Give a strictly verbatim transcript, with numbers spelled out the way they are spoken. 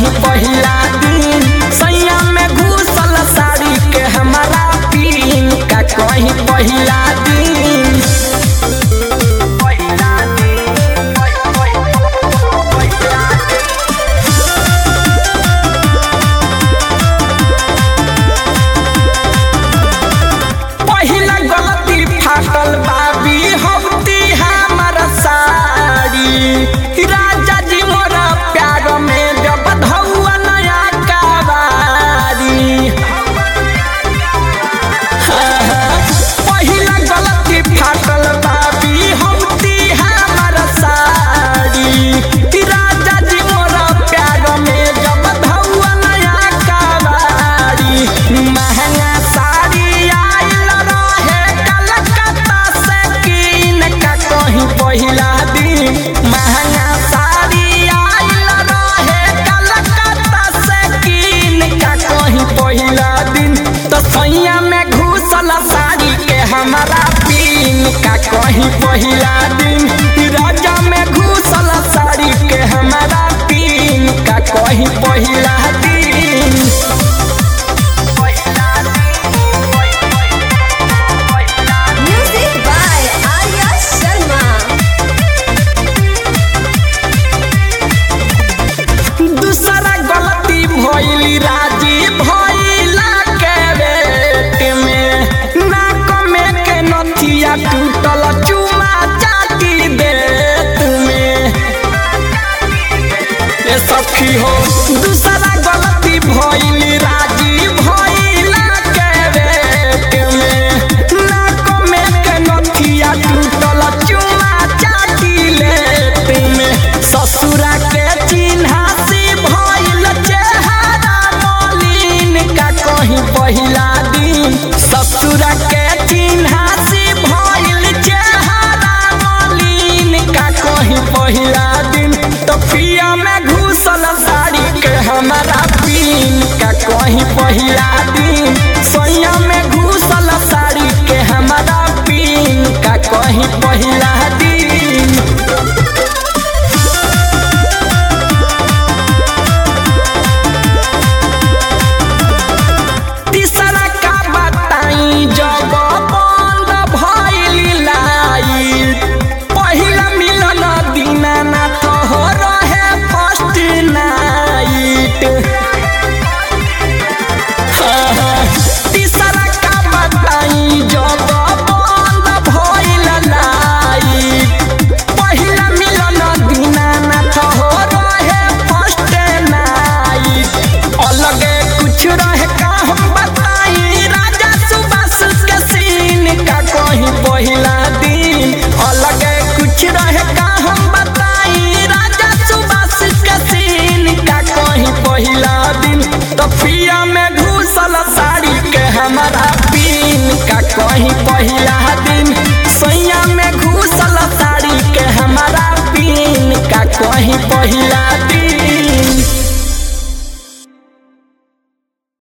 कहीं पहिला दिन सैया में घुसल साड़ी के हमारा पीन का कहीं पहिला दिन पहिला गलती फाटल बाबी हफ्ती हमारा साड़ी राजा जी मोरा प्यार में जब धौआ नया कवारी पहिला गलती फाटल बाबी हफ्ती हमारा साड़ी राजा जी मोरा प्यार में जब धौआ नया कवारी महंगा साड़ी आइल रहे कलकत्ता से कीन का कहीं पहिला दिन महंगा साड़ी आइल रहे कलकत्ता से कीन का कहीं पहिला दिन तो सैया में घुसल साड़ी के हमारा पीन का कहीं पहिला दिन राजा में घुसल साड़ी के हमारा पीन का कहीं पहिला दिन Music by Arya Sharma. दूसरा गलती भइली राजी भइला के रेट में नाक में के नथिया टूटल चुमा चाटी देत में ए सखी हो दूसरा गलती भइली राजी भइला के रेट में नाक में के नथिया टूटल चुमा चाटी लेत में ससुरा के चिन्हासी भइल चेहरा मलिन का कहीं पहिला दिन ससुरा के चिन्हासी भइल चेहरा मलिन का कहीं पहिला दिन तो पिया में घुसल साड़ी के हमारा पीन का कहीं पहिला दिन सैया में घुसल साड़ी के हमारा पीन का कहीं पहिला दिन तीसरा का बताई जब बंद भइली लाइट पहिला मिलन दीनानाथ हो रहे फर्स्ट नाइट तीसरा का बताई जब बंद भइल लाइट पहिला मिलन दीनानाथ हो रहे फर्स्ट नाइट अलगे कुछ रहे का हम बताई राजा सुबास के सीन का कहीं पहिला दिन अलगे कुछ रहे का हम बताई राजा सुबास के सीन का कहीं पहिला दिन तो पिया में घुसल साड़ी के हमारा पीन का कहीं पहिला